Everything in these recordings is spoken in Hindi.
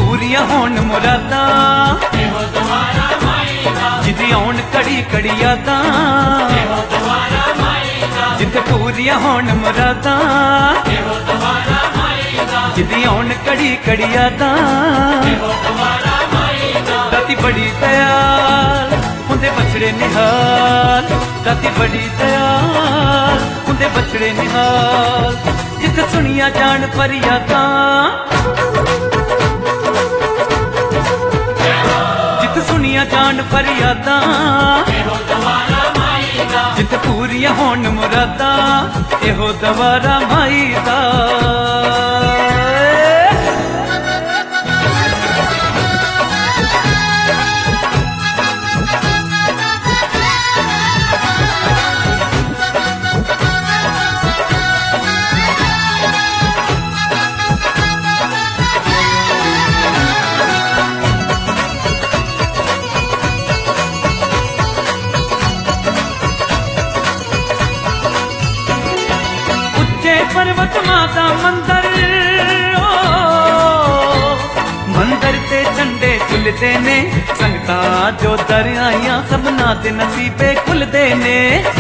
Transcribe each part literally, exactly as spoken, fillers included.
पूरियां होन मुरादां जिदी आउन कड़ी कड़ी यादां जिथे पूरियां होन मुरादां जिदी आउन कड़ी कड़ी यादां राती बड़ी दयाल हुंदे बछड़े निहाल राती बड़ी दयाल हुंदे बछड़े निहाल जिथे सुनिया जान फरियादां जिथे सुनिया जान फरियादां जिथे पूरियां होन मुरादां एहो दवारा माई दा पर्वत माता मंदर मंदर ते झंडे झुलते ने संगता जो दर आइया सबना दे नसीबे खुलते ने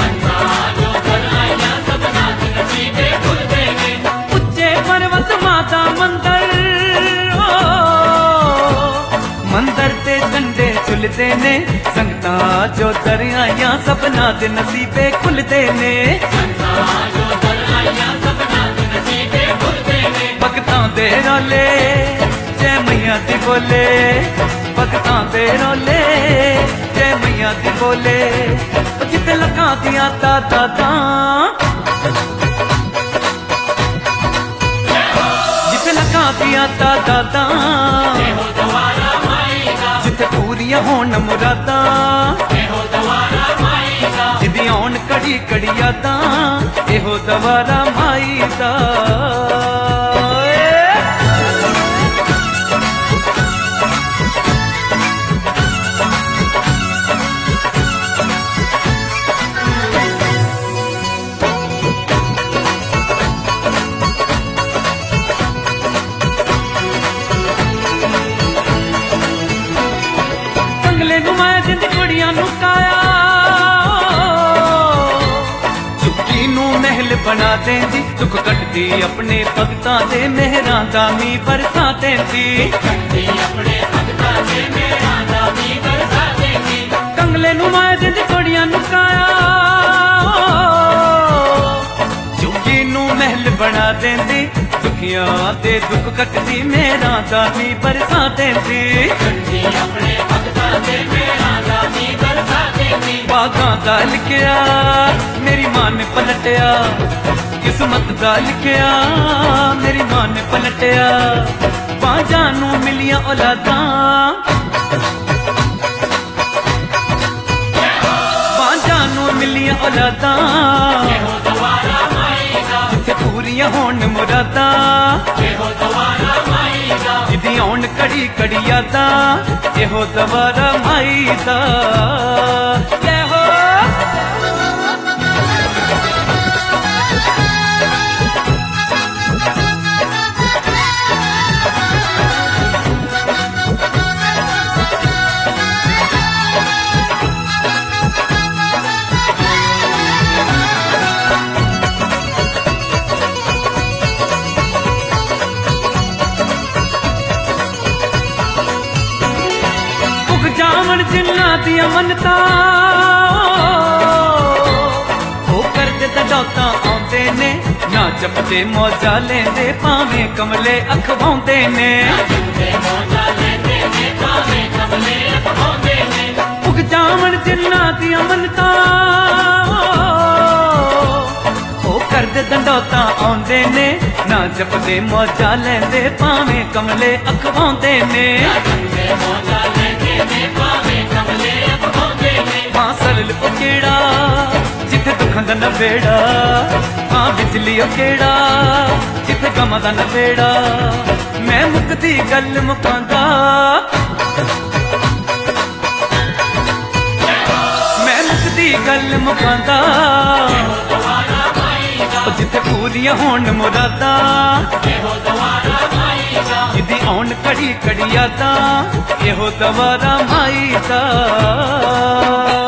उच्चे पर्वत माता मंदर मंदर ते झंडे झुलते ने संगता जो दर आइया सबना दे नसीबे खुलते ने भगतां दे रोले जय मैया दी बोले भगतां दे रोले जय मैया दी बोले जिथे लखां दियां तादां जिथे लखां दियां तादां जिथे पूरियां होन मुरादां जिदी आउन कड़ी कड़ी यादां एहो दवारा माई दा कंगले नू मैं जिंद कुड़ियां नू काया महल बना देंदी दुख कटदी अपने भगतां दे मेहरां दा मी बरसा देंदी कंगले नू मैं जिंद कुड़ियां नू काया झुग्गी नू महल बना देंदी दुखियां दे दुख कटदी मेहरां दा मी बरसा देंदी बागां दा लिखिया मेरी मां ने पलटिया किस्मत दा लिखिया मेरी मां ने पलटिया बाजां नू मिलियां औलादां बाजां नू मिलियां औलादां जिथे पूरियां होन मुरादां जिदी आउन कड़ी कड़ी यादां एहो दवारा माई दा जावन जिन्ना दिया मनता हो करते दौता आउंदे ने ना जपते मौजा लेंदे भावें कमले अखवाउंदे ने उग जावन जिन्ना दिया मनता हो करते दौता आउंदे ने ना जपते मौजा लेंदे भावें कमले अखवाउंदे ने हाँ सरल ओ केड़ा जिथे दुखां दा नवेड़ा हाँ बिजली ओ केड़ा जिथे गमां दा नवेड़ा मैं मुकदी गल मुकांदा मैं मुकदी गल मुकांदा ਜਿੱਥੇ ਪੂਰੀਆਂ ਹੋਣ ਮੁਰਾਦਾਂ ਇਹੋ ਦਵਾਰਾ ਮਾਈ ਦਾ ਜਿੱਦੀ ਆਉਣ ਘੜੀ ਘੜੀ ਯਾਦਾਂ ਇਹੋ ਦਵਾਰਾ ਮਾਈ ਦਾ